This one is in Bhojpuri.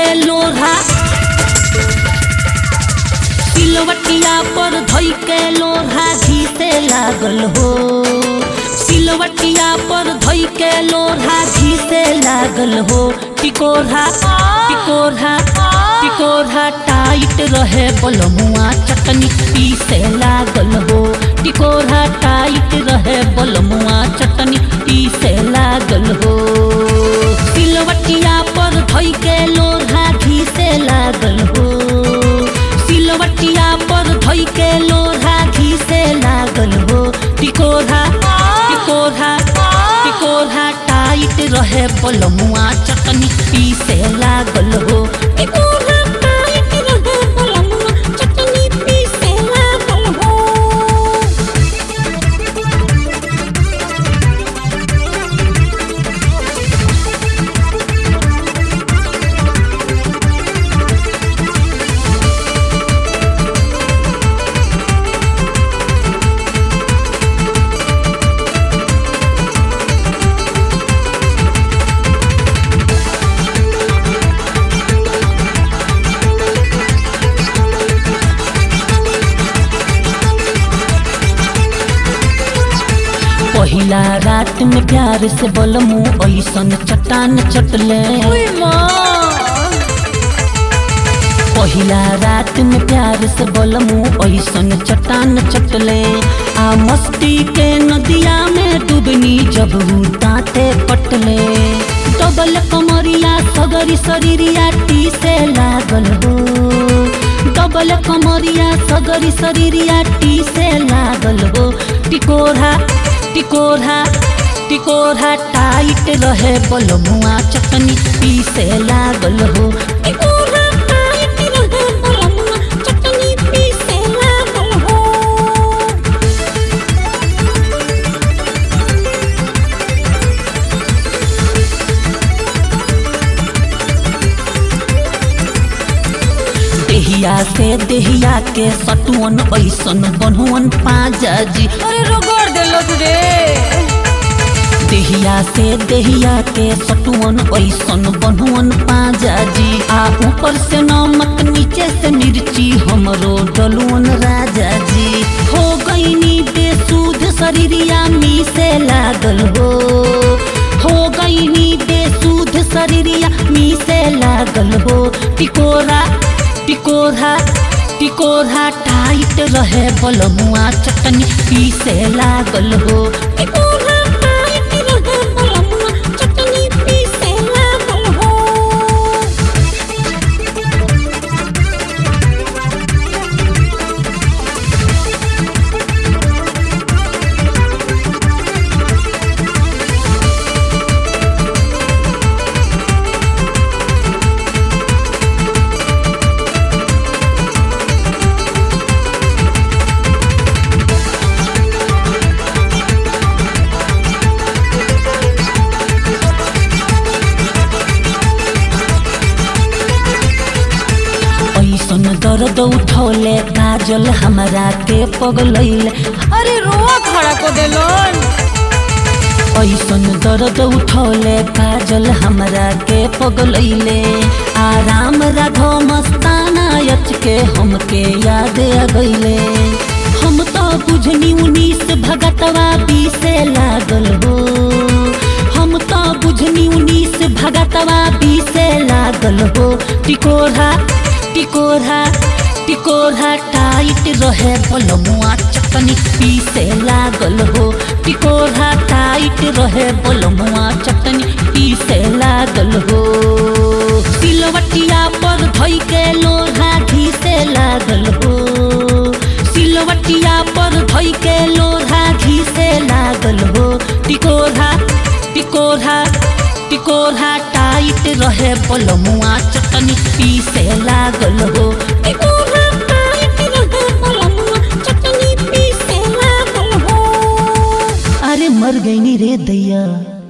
के लोढ़ा, सिलवटिया पर धोई के लोढ़ा घीसे लागल हो। सिलवटिया पर धोई के लोढ़ा घीसे लागल हो। टिकोरा टिकोरा टिकोरा टाइट रहे बलमुआ चटनी पीसे लागल हो। टिकोरा टाइट रहे बलमुआ चटनी पीसे लागल हो। सिलवटिया पर धोई के लोढ़ा घीसे लागल हो। सिलवटिया पर धोई के लोढ़ा घीसे लागल हो। टिकोरा टिकोरा टिकोरा टाइट रहे बलमुआ चटनी पीसे लागल हो। टिकोरा टाइट रहे बलमुआ चटनी पीसे लागल हो। पहिला रात में प्यार से बलमू ऐसन चट्टान चटले। पहिला रात में प्यार से बलमू ऐसन चट्टान चटले। आ मस्ती के नदिया में डूबनी जब ताते पटले। डबल कमरिया सगरी शरीरिया टीसे लागल हो। डबल कमरिया सगरी शरीरिया टीसे लागल हो। टिकोरा टिकोरा टिकोरा टाइट रहे बलमुआ चटनी पीसे लागल हो। टिकोरा टाइट रहे बलमुआ चटनी पीसे लागल हो। देहिया से देहिया के सटुअन ऐसन बनहुअन पाजा जी। अरे रगड़ देलस रे। देहिया से देहिया के सटुअन ऐसन बनहुअन पाजा जी। आ ऊपर से नमक नीचे से मिर्ची हमरो डलुअन राजा जी। हो गईनी बेसुध शरीरिया मीसे लागल हो। हो गईनी बेसुध शरीरिया मीसे लागल हो। टिकोरा टिकोरा टिकोरा टाइट रहे बलमुआ चटनी पीसे लागल हो। टिकोरा टाइट रहे बलमुआ चटनी पीसे लागल हो। ऐसन दर्द उठौले काजल हमरा के पगलैले। अरे रोआ खड़ा को देलन। ऐसन दर्द उठौले काजल हमरा के पगलैले। आराम राघव मस्ताना यच के हमके याद आ गईले। हम तो बुझनी 19 भगतवा बीसे लागल हो। हम तो बुझनी 19 भगतवा बीसे लागल हो। टिकोरा टिकोरा टिकोरा टाइट रहे बलमुआ चटनी पीसे लागल हो। टिकोरा टाइट रहे बलमुआ चटनी पीसे लागल हो। सिलवटिया पर धोई के लोढ़ा घीसे लागल हो। सिलवटिया पर धोई के लोढ़ा घीसे लागल हो। टिकोरा टिकोरा टिकोरा टाइट रहे बलमुआ चटनी पीसे लागल हो। टिकोरा टाइट रहे बलमुआ चटनी पीसे लागल हो। अरे मर गईनी रे दैया।